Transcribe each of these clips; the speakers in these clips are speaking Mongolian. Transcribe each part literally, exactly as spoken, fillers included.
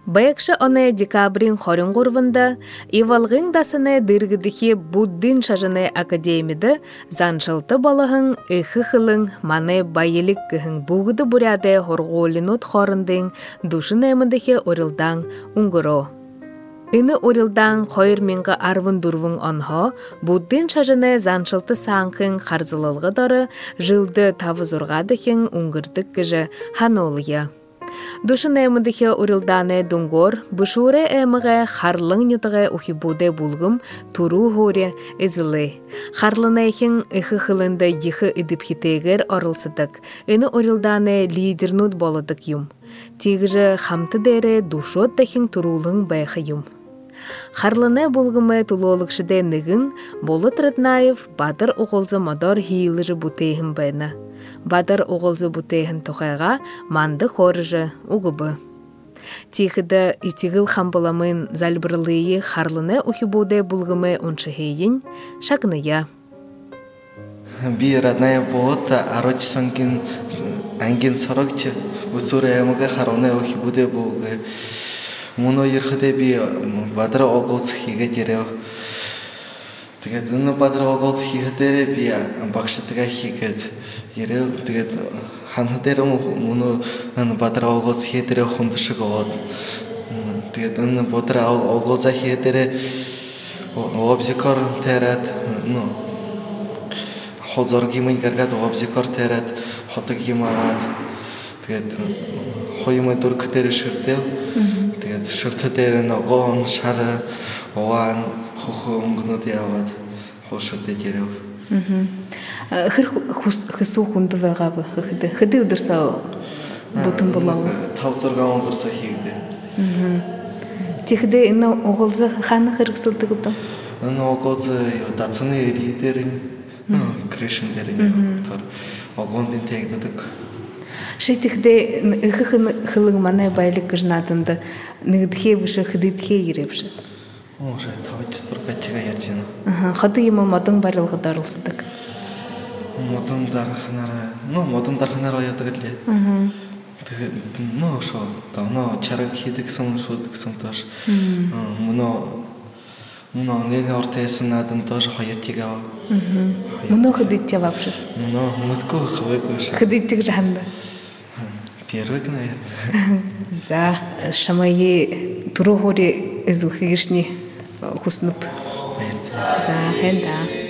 Байакша оне декабрин хорин гурвында ивалгын дасыны дыргыдыхи буддин шажыны академиды заншылты балahın ыхы хылың маны байылык кыхын бугуды буряде хорголинут хорындың душын эмындыхи орылдаң унгуро. Ины орылдаң хойр минга арвын дурвың онхо буддин шажыны заншылты саңқын харзылылғы дары жылды тавызургадыхын унгырдык кыжы ханолыя. Душын эмындыхе урылданы дунгор, бушуре эмыгэ харлың нютыгэ ухибуде булгым туру хоре изылы. Харлынайхын ыхы хылында йхы идипхитегер орылсыдык. Ыны урылданы лидернут болыдык юм. Тигжы хамты дере душот дахын турулың байхы юм. Харлыны булгымы тулолыкшыде нығын Болот Ратнаев Бадыр оғылзы мадор хийлыжы бутейхін байна. Бадыр оғылзы бутейхін тоқайға манды хорыжы угыбы. Тихыда итигыл хамбаламын зальбырлыйы харлыны ухибуде булгымы оншыхейін шагная. Би Ратнаев Болот арочи сонгин ангин сорокчы бусуры эмыға харлыны ухибуде булгы. Муно ерхде би Бадыр оғылзы хиге дереу. Тэгээд энэ Бадыр оғылзы хиге дере би бақшытыға хигед. Ереу тэгээд ханха дээр муно Бадыр оғылзы хиге дере хундышыг оғод. Тэгээд энэ Бадыр оғылзы хиге дере обзикор терет. Хозоргимын гаргад обзикор терет. Хотыг юм аваад. Тэгээд хоймой дурк дээр ширдэв. Тэгээд ширтэ дээр ногоон шар ован хохо өнгнүүд яваад хоширдэ гэрв. Мм. Хэр хэсүү хүнд байгаа вэ? Хэдэ хэдэ өдөрсөө бүтэн болов. тавь зураг өдөрсөө хийгдэ. Мм. Тэгэхдээ энэ угуулзы хаана хэрэгсэлдэг вэ? Энэ угуулзы дацны лидер Кришн дээр нэг төр огондын тэгдэдэг. Шитгэдэ ыхых хылыг манай байлыг гэж наданд нэгдэхээ биш хэддэхээ ирээвш. Оо шээ тавж зургачгаа ярьж байна. Аа ходы юм модон барилгад оролцдог. Модон дарахнараа, но модон дарахнараа яадаг лээ. Аа. Тэгээд нөө шоо, тано чараг хийдэгсэн шүүдэгсэн тоош. Аа мөнөө мөнөө нэн ортесэн надан тоош хоёр тигаа. Аа. Мөнөө хэдэж яваавш. Мөнөө мэдгүй хаваагүй шээ. Хэдэж ханда. Первый наверное. За шамаи турохори эзэлхэгшни хуснуп. За хэнда.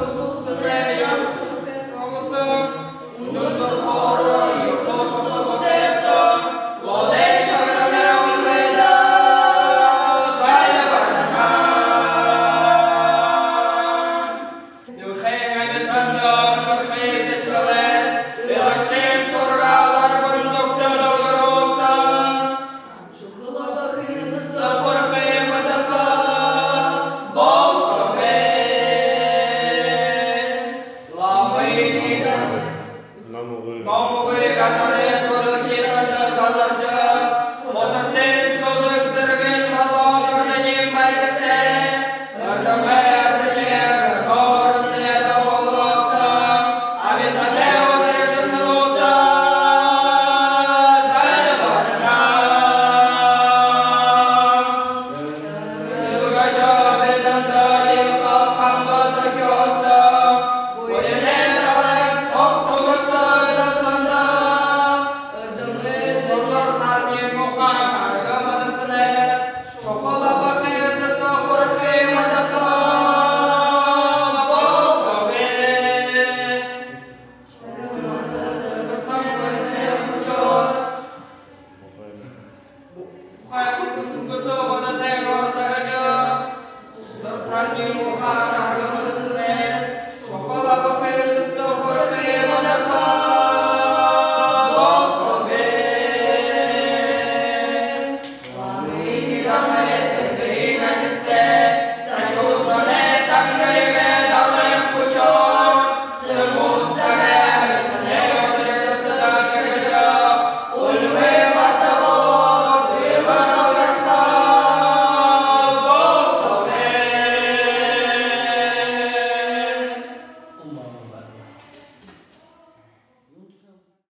Голосом.